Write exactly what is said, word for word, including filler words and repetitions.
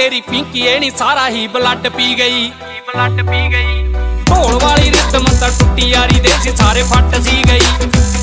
तेरी पिंकी ए नी सारा ही ब्लड पी गई, ब्लड पी गई। ढोल वाली रिदम तां टुट्टी यारी दे सी सारे फट सी गई।